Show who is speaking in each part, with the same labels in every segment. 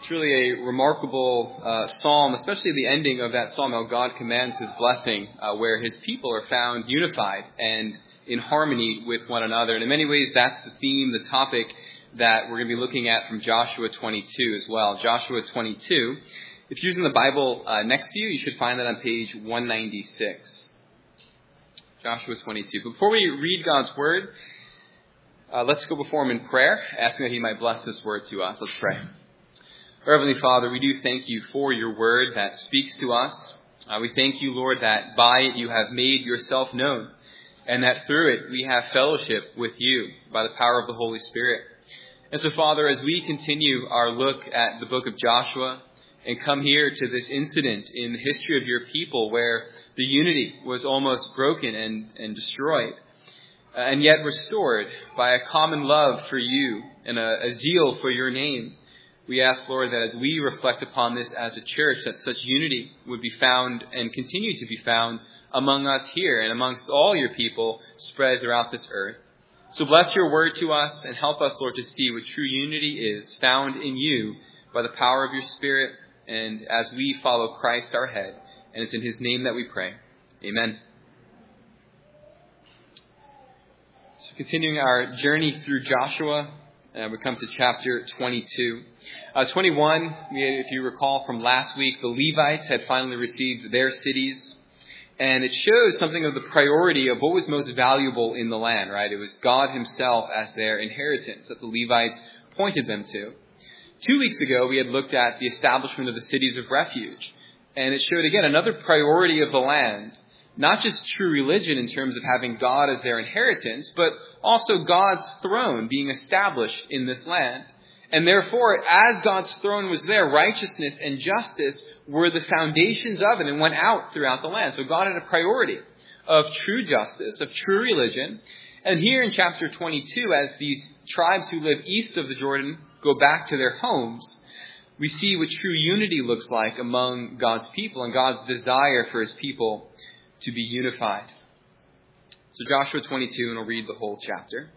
Speaker 1: It's really a remarkable psalm, especially the ending of that psalm, how God commands his blessing, where his people are found unified and in harmony with one another. And in many ways, that's the theme, the topic that we're going to be looking at from Joshua 22 as well. Joshua 22. If you're using the Bible next to you, you should find that on page 196. Joshua 22. But before we read God's word, let's go before him in prayer, asking that he might bless this word to us. Let's pray. Our Heavenly Father, we do thank you for your word that speaks to us. We thank you, Lord, that by it you have made yourself known, and that through it we have fellowship with you by the power of the Holy Spirit. And so, Father, as we continue our look at the book of Joshua and come here to this incident in the history of your people where the unity was almost broken and destroyed, and yet restored by a common love for you and a zeal for your name, we ask, Lord, that as we reflect upon this as a church, that such unity would be found and continue to be found among us here and amongst all your people spread throughout this earth. So bless your word to us and help us, Lord, to see what true unity is found in you by the power of your Spirit and as we follow Christ our head. And it's in his name that we pray. Amen. So continuing our journey through Joshua, we come to chapter 22. 21, if you recall from last week, the Levites had finally received their cities. And it shows something of the priority of what was most valuable in the land, right? It was God himself as their inheritance that the Levites pointed them to. 2 weeks ago, we had looked at the establishment of the cities of refuge. And it showed, again, another priority of the land. Not just true religion in terms of having God as their inheritance, but also God's throne being established in this land. And therefore, as God's throne was there, righteousness and justice were the foundations of it and went out throughout the land. So God had a priority of true justice, of true religion. And here in chapter 22, as these tribes who live east of the Jordan go back to their homes, we see what true unity looks like among God's people and God's desire for his people to be unified. So Joshua 22, and I'll read the whole chapter.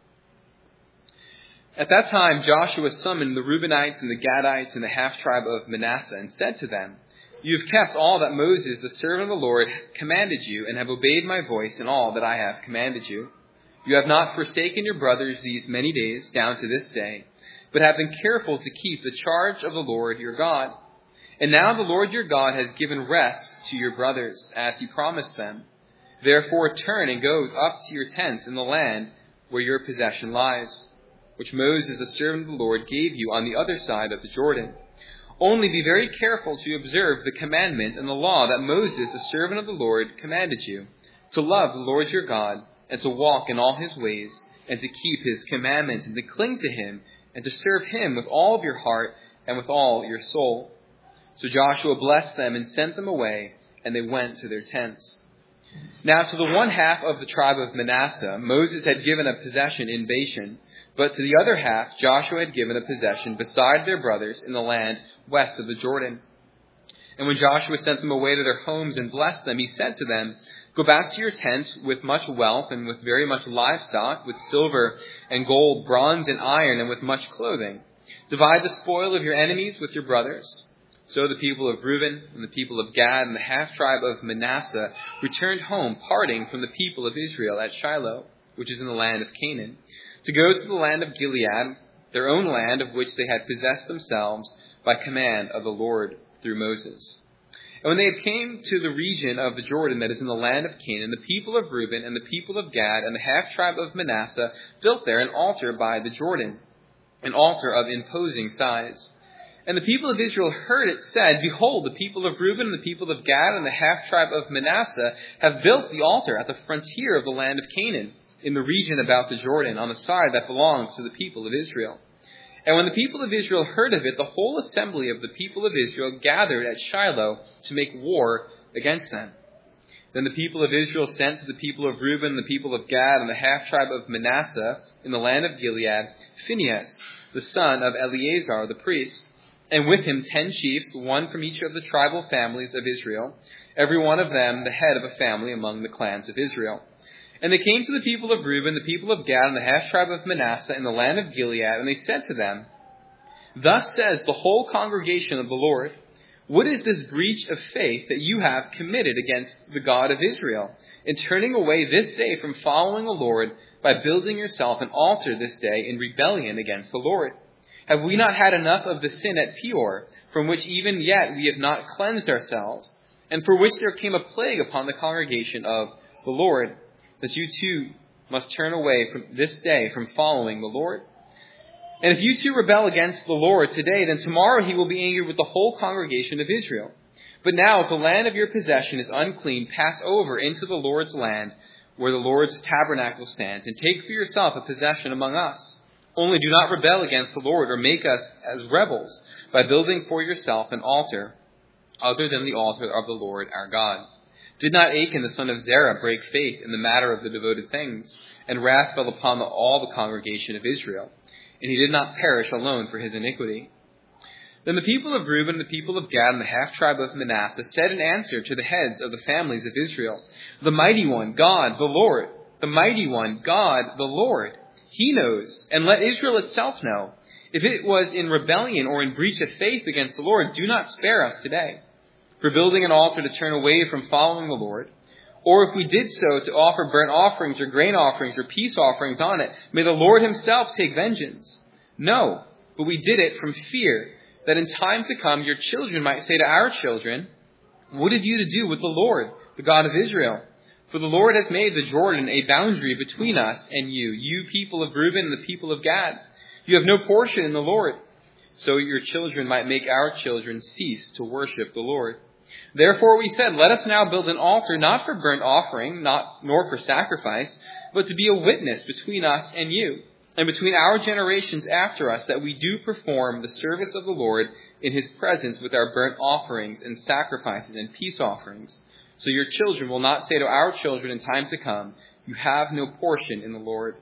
Speaker 1: At that time, Joshua summoned the Reubenites and the Gadites and the half-tribe of Manasseh and said to them, "You have kept all that Moses, the servant of the Lord, commanded you and have obeyed my voice in all that I have commanded you. You have not forsaken your brothers these many days down to this day, but have been careful to keep the charge of the Lord your God. And now the Lord your God has given rest to your brothers, as he promised them. Therefore turn and go up to your tents in the land where your possession lies, which Moses, the servant of the Lord, gave you on the other side of the Jordan. Only be very careful to observe the commandment and the law that Moses, the servant of the Lord, commanded you, to love the Lord your God, and to walk in all his ways, and to keep his commandments, and to cling to him, and to serve him with all of your heart and with all your soul." So Joshua blessed them and sent them away, and they went to their tents. Now to the one half of the tribe of Manasseh, Moses had given a possession in Bashan, but to the other half, Joshua had given a possession beside their brothers in the land west of the Jordan. And when Joshua sent them away to their homes and blessed them, he said to them, "Go back to your tents with much wealth and with very much livestock, with silver and gold, bronze and iron, and with much clothing. Divide the spoil of your enemies with your brothers." So the people of Reuben and the people of Gad and the half-tribe of Manasseh returned home, parting from the people of Israel at Shiloh, which is in the land of Canaan, to go to the land of Gilead, their own land of which they had possessed themselves by command of the Lord through Moses. And when they had came to the region of the Jordan that is in the land of Canaan, the people of Reuben and the people of Gad and the half-tribe of Manasseh built there an altar by the Jordan, an altar of imposing size. And the people of Israel heard it said, "Behold, the people of Reuben and the people of Gad and the half-tribe of Manasseh have built the altar at the frontier of the land of Canaan, in the region about the Jordan, on the side that belongs to the people of Israel." And when the people of Israel heard of it, the whole assembly of the people of Israel gathered at Shiloh to make war against them. Then the people of Israel sent to the people of Reuben, the people of Gad, and the half-tribe of Manasseh in the land of Gilead, Phinehas, the son of Eleazar the priest, and with him 10 chiefs, one from each of the tribal families of Israel, every one of them the head of a family among the clans of Israel. And they came to the people of Reuben, the people of Gad, and the half-tribe of Manasseh in the land of Gilead, and they said to them, Thus says the whole congregation of the Lord, what is this breach of faith that you have committed against the God of Israel, in turning away this day from following the Lord by building yourself an altar this day in rebellion against the Lord? Have we not had enough of the sin at Peor, from which even yet we have not cleansed ourselves, and for which there came a plague upon the congregation of the Lord, that you too must turn away from this day from following the Lord? And if you two rebel against the Lord today, then tomorrow he will be angry with the whole congregation of Israel. But now, if the land of your possession is unclean, pass over into the Lord's land, where the Lord's tabernacle stands, and take for yourself a possession among us. Only do not rebel against the Lord, or make us as rebels, by building for yourself an altar other than the altar of the Lord our God. Did not Achan the son of Zerah break faith in the matter of the devoted things, and wrath fell upon all the congregation of Israel? And he did not perish alone for his iniquity. Then the people of Reuben and the people of Gad and the half-tribe of Manasseh said in answer to the heads of the families of Israel, the mighty one, God, the Lord, the mighty one, God, the Lord, he knows, and let Israel itself know. If it was in rebellion or in breach of faith against the Lord, do not spare us today for building an altar to turn away from following the Lord. Or if we did so to offer burnt offerings or grain offerings or peace offerings on it, may the Lord himself take vengeance. No, but we did it from fear, that in time to come your children might say to our children, what have you to do with the Lord, the God of Israel? For the Lord has made the Jordan a boundary between us and you people of Reuben and the people of Gad. You have no portion in the Lord. So your children might make our children cease to worship the Lord. Therefore we said, let us now build an altar, not for burnt offering, nor for sacrifice, but to be a witness between us and you, and between our generations after us, that we do perform the service of the Lord in his presence with our burnt offerings and sacrifices and peace offerings. So your children will not say to our children in time to come, you have no portion in the Lord.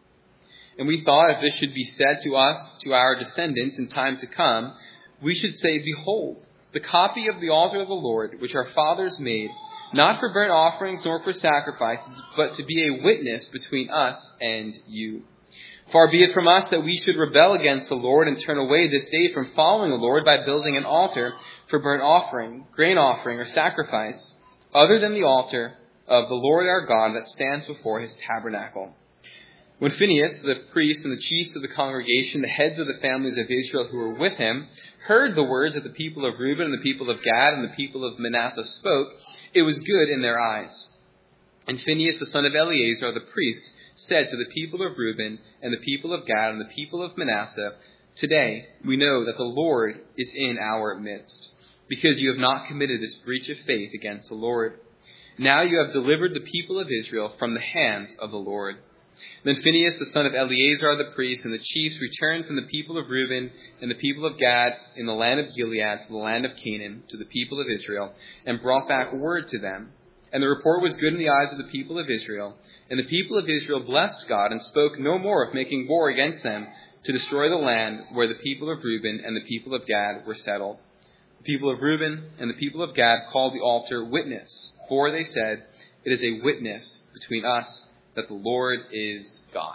Speaker 1: And we thought if this should be said to us, to our descendants in time to come, we should say, behold, the copy of the altar of the Lord, which our fathers made, not for burnt offerings nor for sacrifices, but to be a witness between us and you. Far be it from us that we should rebel against the Lord and turn away this day from following the Lord by building an altar for burnt offering, grain offering, or sacrifice, other than the altar of the Lord our God that stands before his tabernacle. When Phinehas, the priest, and the chiefs of the congregation, the heads of the families of Israel who were with him, heard the words that the people of Reuben and the people of Gad and the people of Manasseh spoke, it was good in their eyes. And Phinehas, the son of Eleazar, the priest, said to the people of Reuben and the people of Gad and the people of Manasseh, today we know that the Lord is in our midst, because you have not committed this breach of faith against the Lord. Now you have delivered the people of Israel from the hands of the Lord. Then Phinehas, the son of Eleazar the priest, and the chiefs returned from the people of Reuben and the people of Gad in the land of Gilead to the land of Canaan to the people of Israel, and brought back word to them. And the report was good in the eyes of the people of Israel. And the people of Israel blessed God and spoke no more of making war against them to destroy the land where the people of Reuben and the people of Gad were settled. The people of Reuben and the people of Gad called the altar Witness, for they said, it is a witness between us that the Lord is God.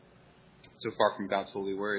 Speaker 1: So far from God's holy word.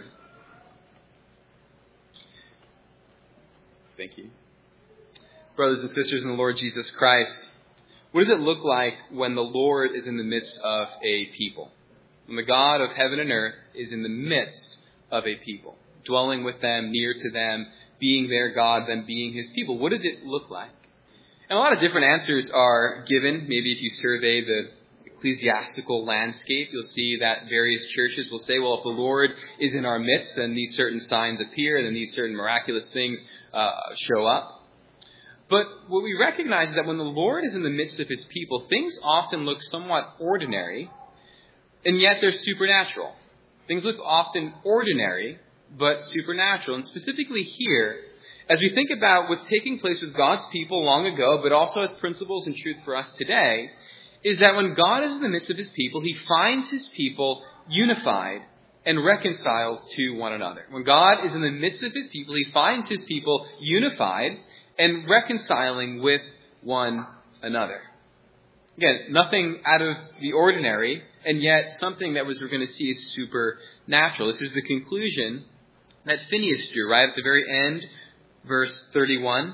Speaker 1: Thank you. Brothers and sisters in the Lord Jesus Christ, what does it look like when the Lord is in the midst of a people? When the God of heaven and earth is in the midst of a people, dwelling with them, near to them, being their God, them being his people. What does it look like? And a lot of different answers are given. Maybe if you survey the ecclesiastical landscape, you'll see that various churches will say, well, if the Lord is in our midst, then these certain signs appear, and then these certain miraculous things show up. But what we recognize is that when the Lord is in the midst of his people, things often look somewhat ordinary, and yet they're supernatural. Things look often ordinary, but supernatural. And specifically here, as we think about what's taking place with God's people long ago, but also as principles and truth for us today, is that when God is in the midst of his people, he finds his people unified and reconciled to one another. When God is in the midst of his people, he finds his people unified and reconciling with one another. Again, nothing out of the ordinary, and yet something that we're going to see is supernatural. This is the conclusion that Phinehas drew right at the very end, verse 31.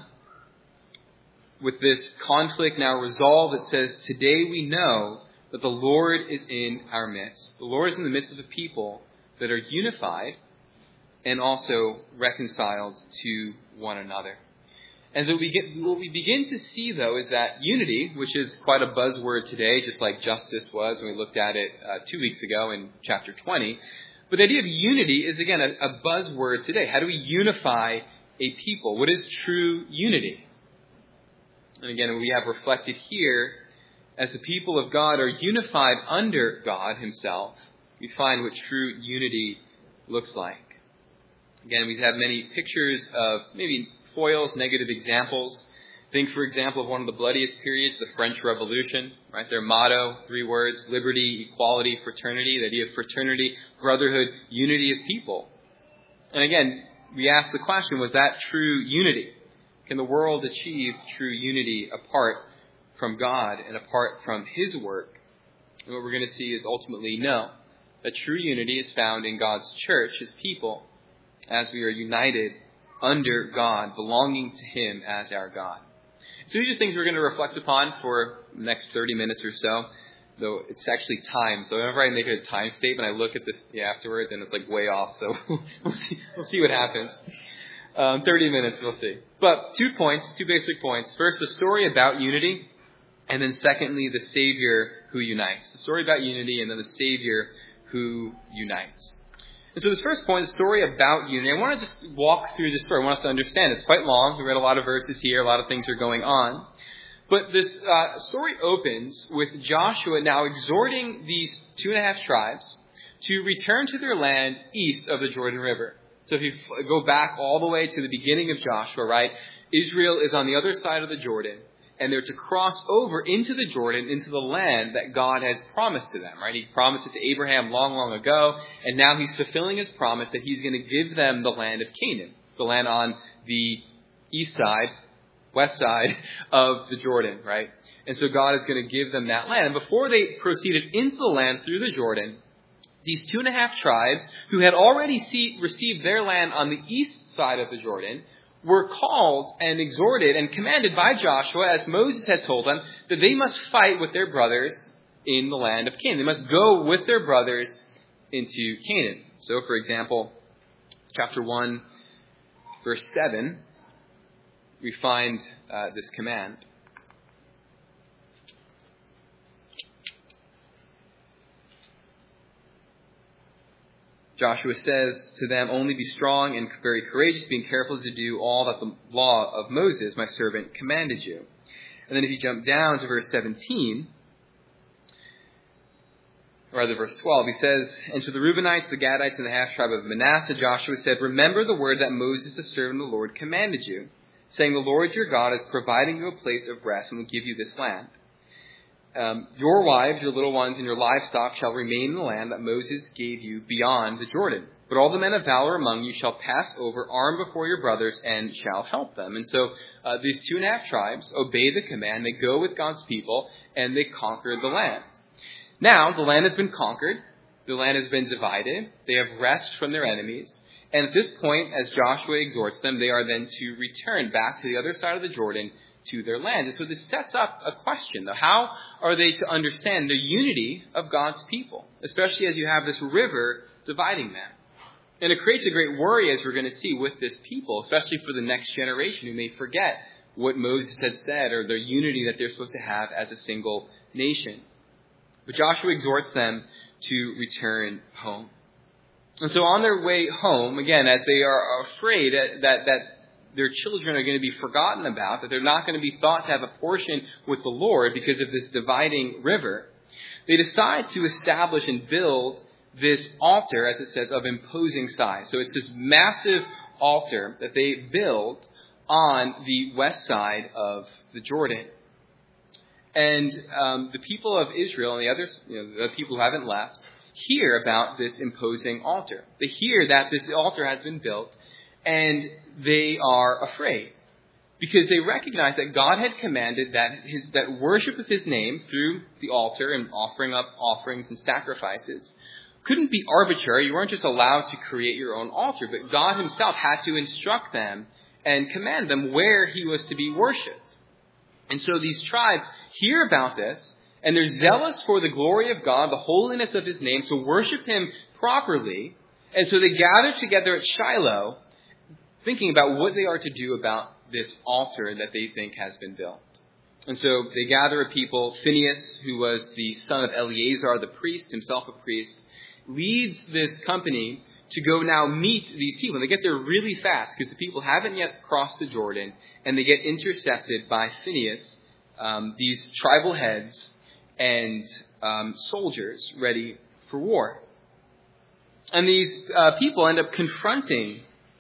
Speaker 1: With this conflict now resolved, it says, "Today we know that the Lord is in our midst." The Lord is in the midst of a people that are unified and also reconciled to one another. And so what we begin to see, though, is that unity, which is quite a buzzword today, just like justice was when we looked at it 2 weeks ago in chapter 20. But the idea of unity is, again, a buzzword today. How do we unify a people? What is true unity? And again, we have reflected here, as the people of God are unified under God himself, we find what true unity looks like. Again, we have many pictures of maybe foils, negative examples. Think, for example, of one of the bloodiest periods, the French Revolution, right? Their motto, 3 words, liberty, equality, fraternity, the idea of fraternity, brotherhood, unity of people. And again, we ask the question, was that true unity? Can the world achieve true unity apart from God and apart from his work? And what we're going to see is ultimately no. That true unity is found in God's church, his people, as we are united under God, belonging to him as our God. So these are things we're going to reflect upon for the next 30 minutes or so, though it's actually time. So whenever I make a time statement, I look at this afterwards and it's like way off. So we'll see what happens. 30 minutes, we'll see. But 2 basic points. First, the story about unity. And then secondly, the Savior who unites. The story about unity and then the Savior who unites. And so this first point, the story about unity, I want to just walk through this story. I want us to understand. It's quite long. We read a lot of verses here. A lot of things are going on. But this story opens with Joshua now exhorting these 2.5 tribes to return to their land east of the Jordan River. So if you go back all the way to the beginning of Joshua, right, Israel is on the other side of the Jordan, and they're to cross over into the Jordan, into the land that God has promised to them, right? He promised it to Abraham long, long ago, and now he's fulfilling his promise that he's going to give them the land of Canaan, the land on the west side of the Jordan, right? And so God is going to give them that land. And before they proceeded into the land through the Jordan, these 2.5 tribes who had already received their land on the east side of the Jordan were called and exhorted and commanded by Joshua, as Moses had told them, that they must fight with their brothers in the land of Canaan. They must go with their brothers into Canaan. So, for example, chapter 1, verse 7, we find this command. Joshua says to them, "Only be strong and very courageous, being careful to do all that the law of Moses, my servant, commanded you." And then if you jump down to verse 17, or rather verse 12, he says, "And to the Reubenites, the Gadites, and the half-tribe of Manasseh, Joshua said, 'Remember the word that Moses, the servant of the Lord, commanded you, saying, the Lord your God is providing you a place of rest and will give you this land. Your wives, your little ones, and your livestock shall remain in the land that Moses gave you beyond the Jordan. But all the men of valor among you shall pass over, armed before your brothers, and shall help them.'" And so these 2.5 tribes obey the command. They go with God's people, and they conquer the land. Now, the land has been conquered. The land has been divided. They have rest from their enemies. And at this point, as Joshua exhorts them, they are then to return back to the other side of the Jordan to their land. And so this sets up a question, though. How are they to understand the unity of God's people, especially as you have this river dividing them? And it creates a great worry, as we're going to see, with this people, especially for the next generation who may forget what Moses had said or the unity that they're supposed to have as a single nation. But Joshua exhorts them to return home. And so on their way home, again, as they are afraid that their children are going to be forgotten about, that they're not going to be thought to have a portion with the Lord because of this dividing river, they decide to establish and build this altar, as it says, of imposing size. So it's this massive altar that they build on the west side of the Jordan. And the people of Israel and the others, the people who haven't left, hear about this imposing altar. They hear that this altar has been built, and they are afraid because they recognize that God had commanded that worship of his name through the altar and offering up offerings and sacrifices couldn't be arbitrary. You weren't just allowed to create your own altar, but God himself had to instruct them and command them where he was to be worshipped. And so these tribes hear about this, and they're zealous for the glory of God, the holiness of his name, to worship him properly. And so they gather together at Shiloh, thinking about what they are to do about this altar that they think has been built. And so they gather a people. Phinehas, who was the son of Eleazar, the priest, himself a priest, leads this company to go now meet these people. They get there really fast because the people haven't yet crossed the Jordan, and they get intercepted by Phinehas, these tribal heads and soldiers ready for war. And these people end up confronting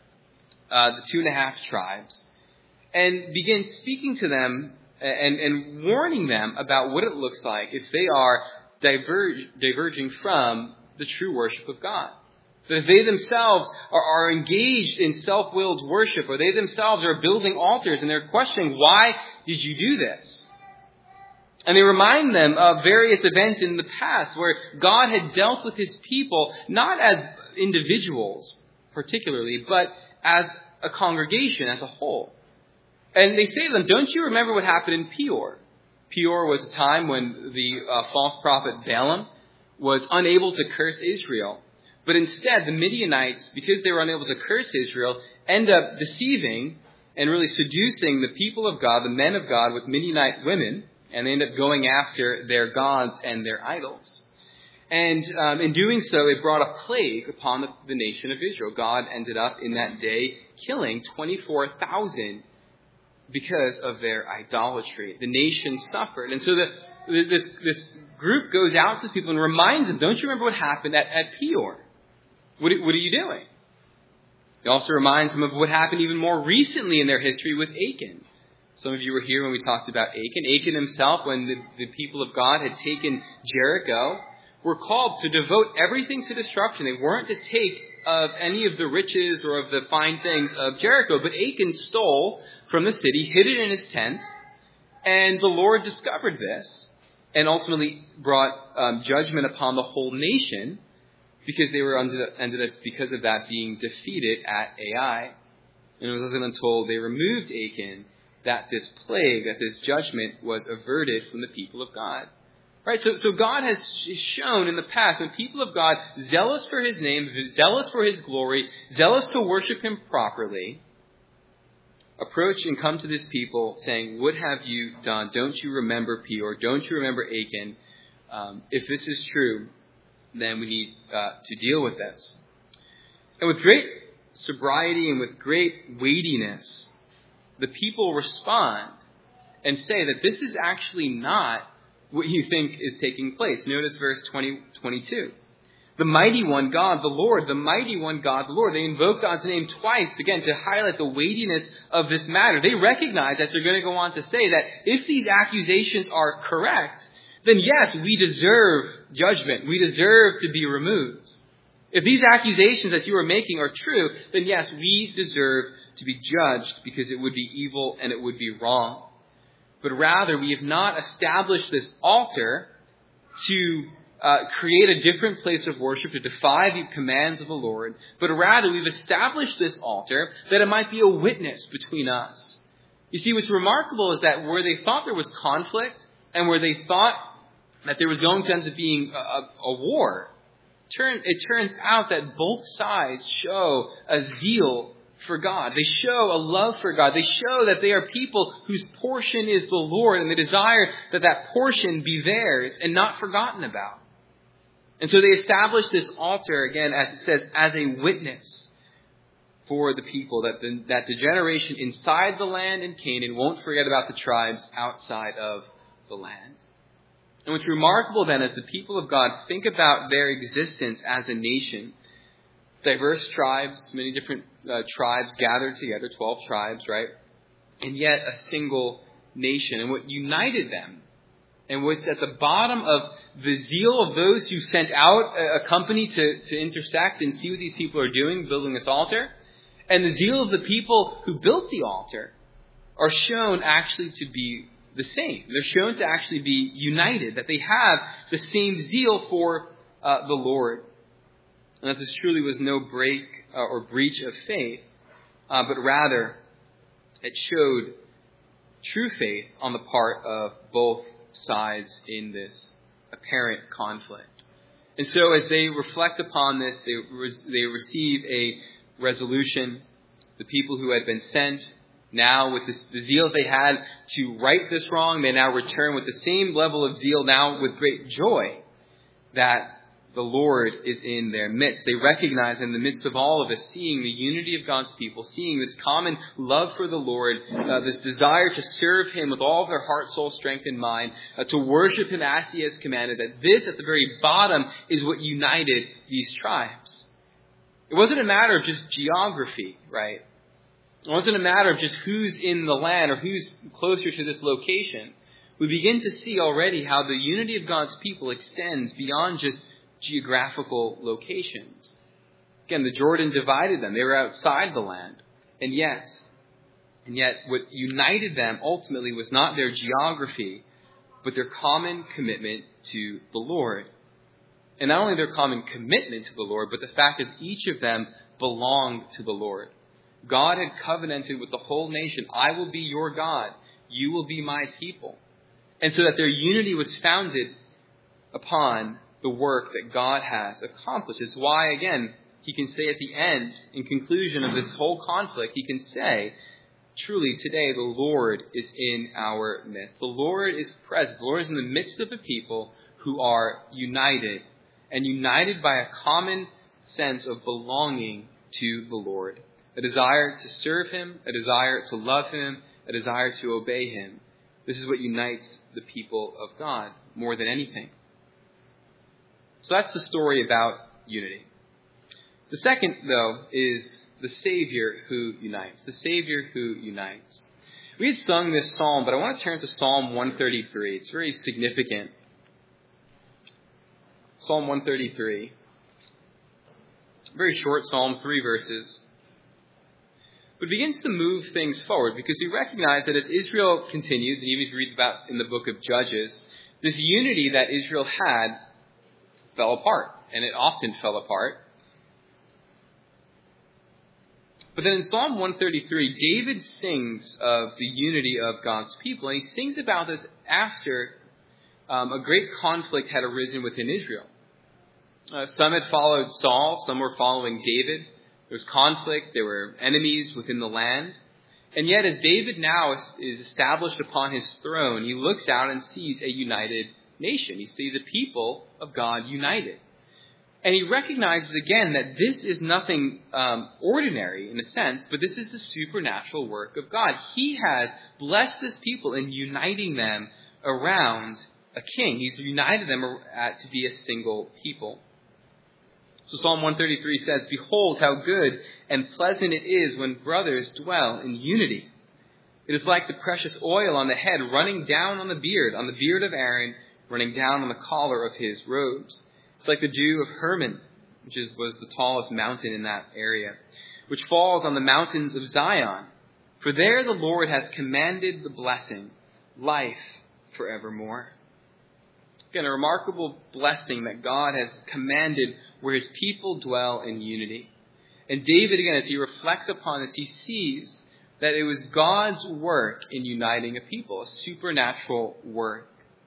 Speaker 1: the 2.5 tribes and begin speaking to them and warning them about what it looks like if they are diverging from the true worship of God. That if they themselves are engaged in self-willed worship, or they themselves are building altars and they're questioning, why did you do this? And they remind them of various events in the past where God had dealt with his people, not as individuals particularly, but as a congregation as a whole. And they say to them, don't you remember what happened in Peor? Peor was a time when the false prophet Balaam was unable to curse Israel. But instead, the Midianites, because they were unable to curse Israel, end up deceiving and really seducing the people of God, the men of God, with Midianite women, and they end up going after their gods and their idols. And in doing so, it brought a plague upon the nation of Israel. God ended up in that day killing 24,000 because of their idolatry. The nation suffered. And so this group goes out to people and reminds them, don't you remember what happened at Peor? What are you doing? It also reminds them of what happened even more recently in their history with Achan. Some of you were here when we talked about Achan. Achan himself, when the people of God had taken Jericho, were called to devote everything to destruction. They weren't to take of any of the riches or of the fine things of Jericho. But Achan stole from the city, hid it in his tent, and the Lord discovered this and ultimately brought judgment upon the whole nation because they were ended up, because of that, being defeated at Ai. And it wasn't until they removed Achan that this plague, that this judgment was averted from the people of God. Right? So God has shown in the past, when people of God, zealous for his name, zealous for his glory, zealous to worship him properly, approach and come to this people saying, what have you done? Don't you remember Peor? Don't you remember Achan? If this is true, then we need to deal with this. And with great sobriety and with great weightiness, the people respond and say that this is actually not what you think is taking place. Notice verse 22. The mighty one, God, the Lord, the mighty one, God, the Lord. They invoke God's name twice, again, to highlight the weightiness of this matter. They recognize, as they're going to go on to say, that if these accusations are correct, then yes, we deserve judgment. We deserve to be removed. If these accusations that you are making are true, then yes, we deserve to be judged because it would be evil and it would be wrong. But rather, we have not established this altar to create a different place of worship, to defy the commands of the Lord, but rather we've established this altar that it might be a witness between us. You see, what's remarkable is that where they thought there was conflict and where they thought that there was going to end up being a war, it turns out that both sides show a zeal for God. They show a love for God. They show that they are people whose portion is the Lord, and they desire that that portion be theirs and not forgotten about. And so they establish this altar, again, as it says, as a witness for the people, that the generation inside the land in Canaan won't forget about the tribes outside of the land. And what's remarkable then is the people of God think about their existence as a nation. Diverse tribes, many different tribes gathered together, 12 tribes, right? And yet a single nation. And what united them, and what's at the bottom of the zeal of those who sent out a company to intersect and see what these people are doing, building this altar, and the zeal of the people who built the altar, are shown actually to be the same. They're shown to actually be united, that they have the same zeal for the Lord. and that this truly was no break or breach of faith, but rather it showed true faith on the part of both sides in this apparent conflict. And so as they reflect upon this, they receive a resolution. The people who had been sent, now with the zeal they had to right this wrong, they now return with the same level of zeal, now with great joy, that the Lord is in their midst. They recognize in the midst of all of this, seeing the unity of God's people, seeing this common love for the Lord, this desire to serve Him with all of their heart, soul, strength, and mind, to worship Him as He has commanded, that this at the very bottom is what united these tribes. It wasn't a matter of just geography, right? It wasn't a matter of just who's in the land or who's closer to this location. We begin to see already how the unity of God's people extends beyond just geographical locations. Again, the Jordan divided them. They were outside the land. And yet what united them ultimately was not their geography, but their common commitment to the Lord. And not only their common commitment to the Lord, but the fact that each of them belonged to the Lord. God had covenanted with the whole nation, I will be your God, you will be my people. And so that their unity was founded upon the work that God has accomplished. It's why, again, he can say at the end, in conclusion of this whole conflict, he can say, truly today the Lord is in our midst. The Lord is present. The Lord is in the midst of a people who are united, and united by a common sense of belonging to the Lord. A desire to serve Him, a desire to love Him, a desire to obey Him. This is what unites the people of God more than anything. So that's the story about unity. The second, though, is the Savior who unites. The Savior who unites. We had sung this psalm, but I want to turn to Psalm 133. It's very significant. Psalm 133. Very short psalm, 3 verses. But begins to move things forward because we recognize that as Israel continues, and even if you read about in the book of Judges, this unity that Israel had fell apart, and it often fell apart. But then in Psalm 133, David sings of the unity of God's people, and he sings about this after a great conflict had arisen within Israel. Some had followed Saul, some were following David. There was conflict, there were enemies within the land. And yet as David now is established upon his throne, he looks out and sees a united nation. He sees a people of God united. And he recognizes again that this is nothing ordinary in a sense, but this is the supernatural work of God. He has blessed his people in uniting them around a king. He's united them to be a single people. So Psalm 133 says, "Behold how good and pleasant it is when brothers dwell in unity. It is like the precious oil on the head running down on the beard of Aaron, running down on the collar of his robes. It's like the dew of Hermon," which was the tallest mountain in that area, "which falls on the mountains of Zion. For there the Lord hath commanded the blessing, life forevermore." Again, a remarkable blessing that God has commanded where his people dwell in unity. And David, again, as he reflects upon this, he sees that it was God's work in uniting a people, a supernatural work.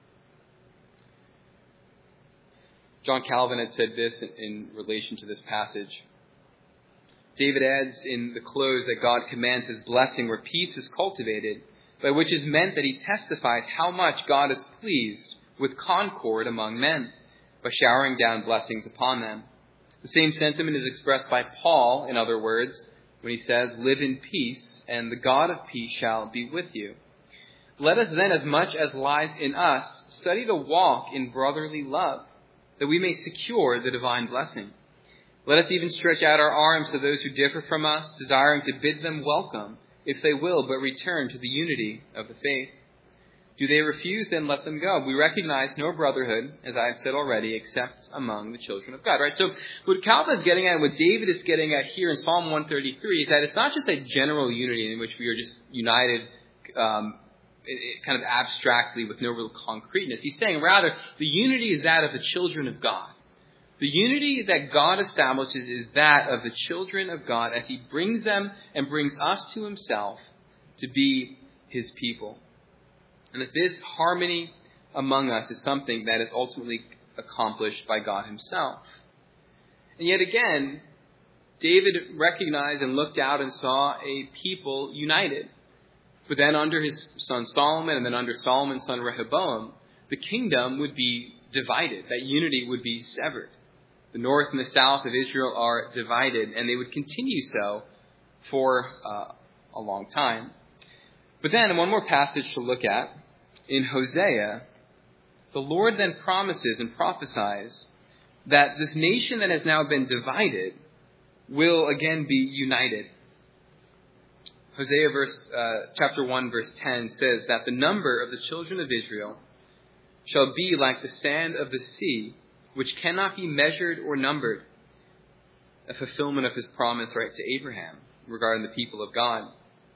Speaker 1: John Calvin had said this in relation to this passage. David adds in the close that God commands his blessing where peace is cultivated, by which is meant that he testifies how much God is pleased with concord among men, by showering down blessings upon them. The same sentiment is expressed by Paul, in other words, when he says, "Live in peace, and the God of peace shall be with you. Let us then, as much as lies in us, study to walk in brotherly love, that we may secure the divine blessing. Let us even stretch out our arms to those who differ from us, desiring to bid them welcome, if they will but return to the unity of the faith. Do they refuse, then let them go. We recognize no brotherhood, as I have said already, except among the children of God." Right? So what Calvin is getting at, what David is getting at here in Psalm 133, is that it's not just a general unity in which we are just united kind of abstractly with no real concreteness. He's saying, rather, the unity is that of the children of God. The unity that God establishes is that of the children of God as he brings them and brings us to himself to be his people. And that this harmony among us is something that is ultimately accomplished by God himself. And yet again, David recognized and looked out and saw a people united. But then under his son Solomon and then under Solomon's son Rehoboam, the kingdom would be divided. That unity would be severed. The north and the south of Israel are divided, and they would continue so for a long time. But then, one more passage to look at. In Hosea, the Lord then promises and prophesies that this nation that has now been divided will again be united. Hosea chapter 1, verse 10 says that the number of the children of Israel shall be like the sand of the sea, which cannot be measured or numbered. A fulfillment of his promise, right, to Abraham regarding the people of God.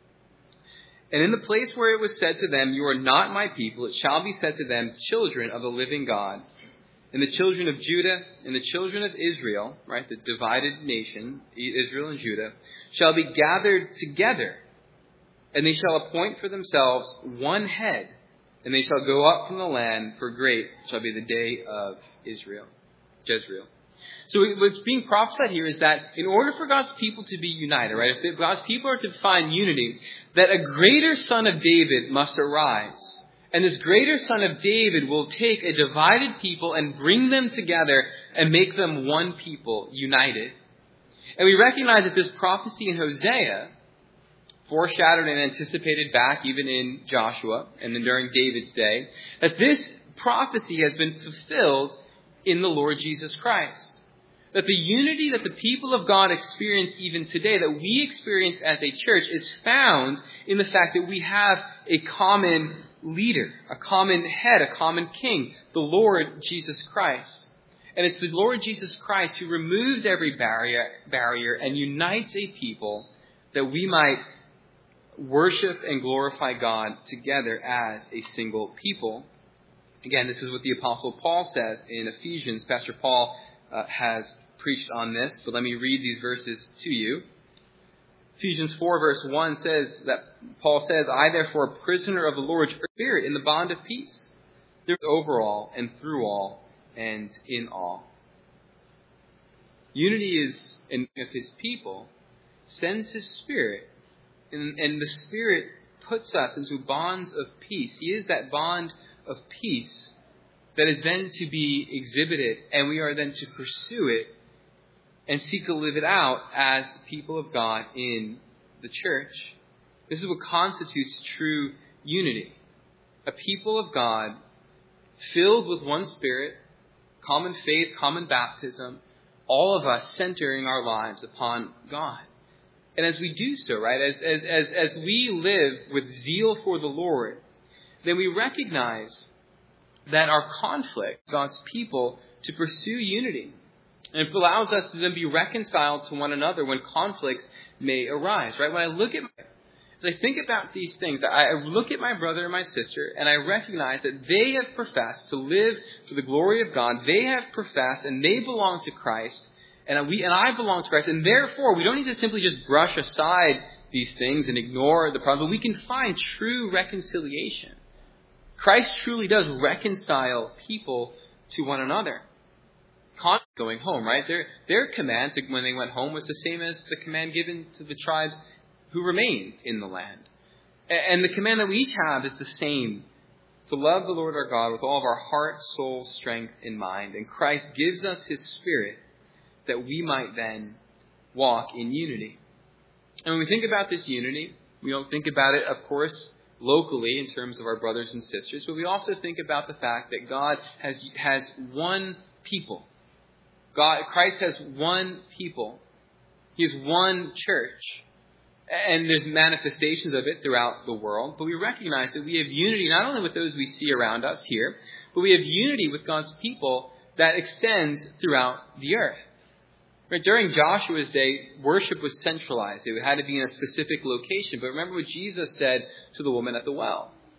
Speaker 1: And in the place where it was said to them, you are not my people, it shall be said to them, children of the living God. And the children of Judah and the children of Israel, right, the divided nation, Israel and Judah, shall be gathered together. And they shall appoint for themselves one head. And they shall go up from the land, for great shall be the day of Jezreel. So what's being prophesied here is that in order for God's people to be united, right, if God's people are to find unity, that a greater son of David must arise. And this greater son of David will take a divided people and bring them together and make them one people, united. And we recognize that this prophecy in Hosea, foreshadowed and anticipated back even in Joshua and then during David's day, that this prophecy has been fulfilled in the Lord Jesus Christ. That the unity that the people of God experience even today, that we experience as a church, is found in the fact that we have a common leader, a common head, a common king, the Lord Jesus Christ. And it's the Lord Jesus Christ who removes every barrier and unites a people that we might worship and glorify God together as a single people. Again, this is what the Apostle Paul says in Ephesians. Pastor Paul has preached on this, but let me read these verses to you. Ephesians 4 verse 1 says that Paul says, I therefore, a prisoner of the Lord's Spirit, in the bond of peace, over all and through all and in all. Unity is in his people, sends his Spirit, and the Spirit puts us into bonds of peace. He is that bond of peace that is then to be exhibited, and we are then to pursue it and seek to live it out as the people of God in the church. This is what constitutes true unity. A people of God filled with one Spirit, common faith, common baptism, all of us centering our lives upon God. And as we do so, right, as we live with zeal for the Lord, then we recognize that our conflict, God's people, to pursue unity. And it allows us to then be reconciled to one another when conflicts may arise, right? When as I think about these things, I look at my brother and my sister, and I recognize that they have professed to live for the glory of God. They have professed, and they belong to Christ, and I belong to Christ. And therefore, we don't need to simply just brush aside these things and ignore the problem, but we can find true reconciliation. Christ truly does reconcile people to one another. Going home, right? Their command when they went home was the same as the command given to the tribes who remained in the land. And the command that we each have is the same: to love the Lord our God with all of our heart, soul, strength, and mind. And Christ gives us his Spirit that we might then walk in unity. And when we think about this unity, we don't think about it, of course, locally in terms of our brothers and sisters, but we also think about the fact that God has one people. Christ has one people. He has one church. And there's manifestations of it throughout the world. But we recognize that we have unity not only with those we see around us here, but we have unity with God's people that extends throughout the earth. Right? During Joshua's day, worship was centralized. It had to be in a specific location. But remember what Jesus said to the woman at the well.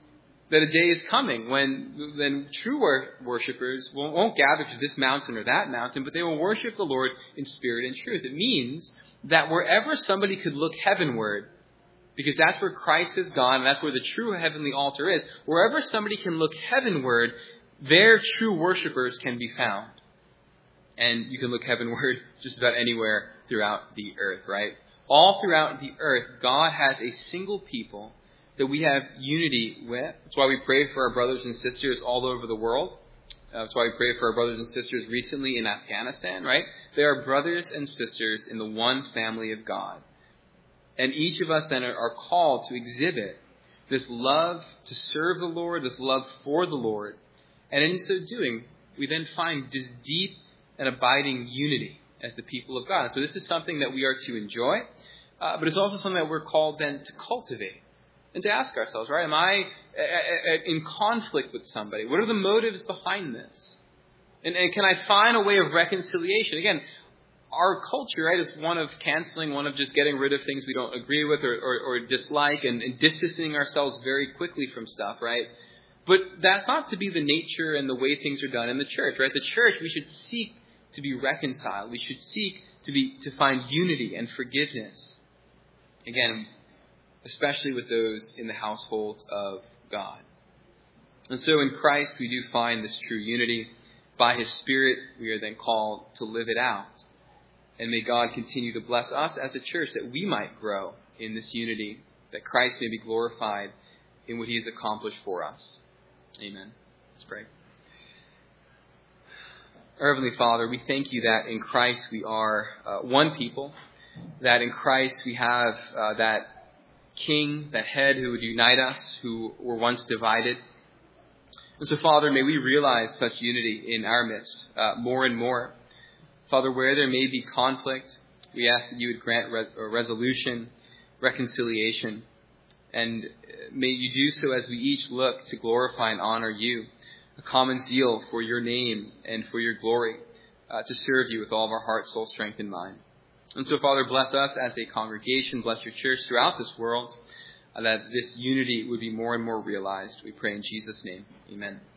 Speaker 1: that a day is coming when true worshipers won't gather to this mountain or that mountain, but they will worship the Lord in spirit and truth. It means that wherever somebody could look heavenward, because that's where Christ has gone, and that's where the true heavenly altar is, wherever somebody can look heavenward, their true worshipers can be found. And you can look heavenward just about anywhere throughout the earth, right? All throughout the earth, God has a single people that we have unity with. That's why we pray for our brothers and sisters all over the world. That's why we pray for our brothers and sisters recently in Afghanistan, right? They are brothers and sisters in the one family of God. And each of us then are called to exhibit this love to serve the Lord, this love for the Lord. And in so doing, we then find this deep and abiding unity as the people of God. So this is something that we are to enjoy, but it's also something that we're called then to cultivate and to ask ourselves, right? Am I in conflict with somebody? What are the motives behind this? And can I find a way of reconciliation? Again, our culture, right, is one of canceling, one of just getting rid of things we don't agree with or dislike and distancing ourselves very quickly from stuff, right? But that's not to be the nature and the way things are done in the church, right? The church, we should seek to be reconciled. We should seek to find unity and forgiveness. Again, especially with those in the household of God. And so in Christ, we do find this true unity. By His Spirit, we are then called to live it out. And may God continue to bless us as a church that we might grow in this unity, that Christ may be glorified in what He has accomplished for us. Amen. Let's pray. Our Heavenly Father, we thank You that in Christ we are one people, that in Christ we have that King, that head who would unite us, who were once divided. And so, Father, may we realize such unity in our midst more and more. Father, where there may be conflict, we ask that You would grant resolution, reconciliation, and may You do so as we each look to glorify and honor You, a common zeal for Your name and for Your glory, to serve You with all of our heart, soul, strength, and mind. And so, Father, bless us as a congregation, bless Your church throughout this world, that this unity would be more and more realized. We pray in Jesus' name. Amen.